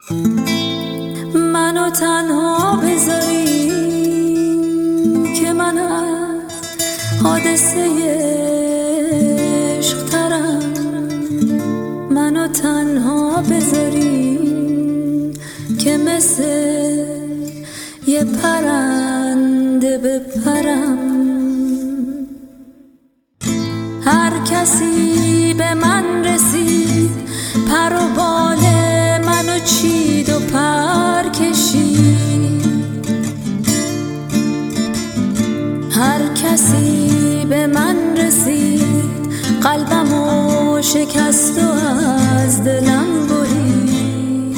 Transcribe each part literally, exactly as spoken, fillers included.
منو تنها بذارین که من از حادثه عشق ترم. منو تنها بذارین که مثل یه پرنده بپرم. هر کسی به من رسید پر و بال منو چید و پر کشید. هر کسی به من رسید قلبمو شکست و از دلم برید.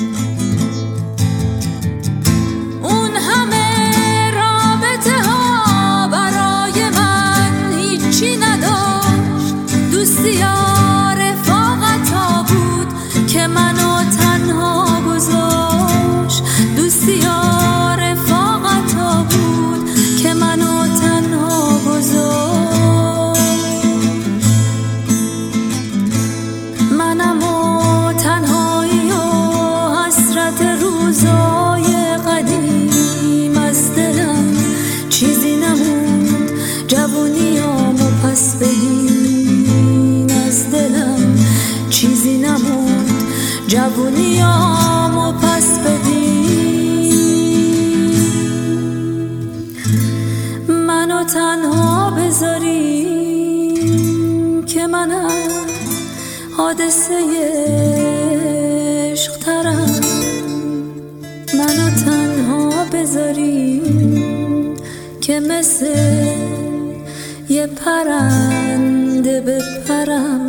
اون همه رابطه ها برای من هیچی نداشت. دوستی ها رفاقت ها بود که منو تنها گذاشت. دوستی ها رفاقت ها بود که منو تنها گذاشت. منم و تنهایی و حسرت روزای قدیم. از دلم چیزی نموند جوونیامو پس بدین. از دلم چیزی نموند جوونیامو پس بدین. منو تنها بذارین که من از حادثه عشق ترم. منو تنها بذارین که مثل یه پرنده بپرم.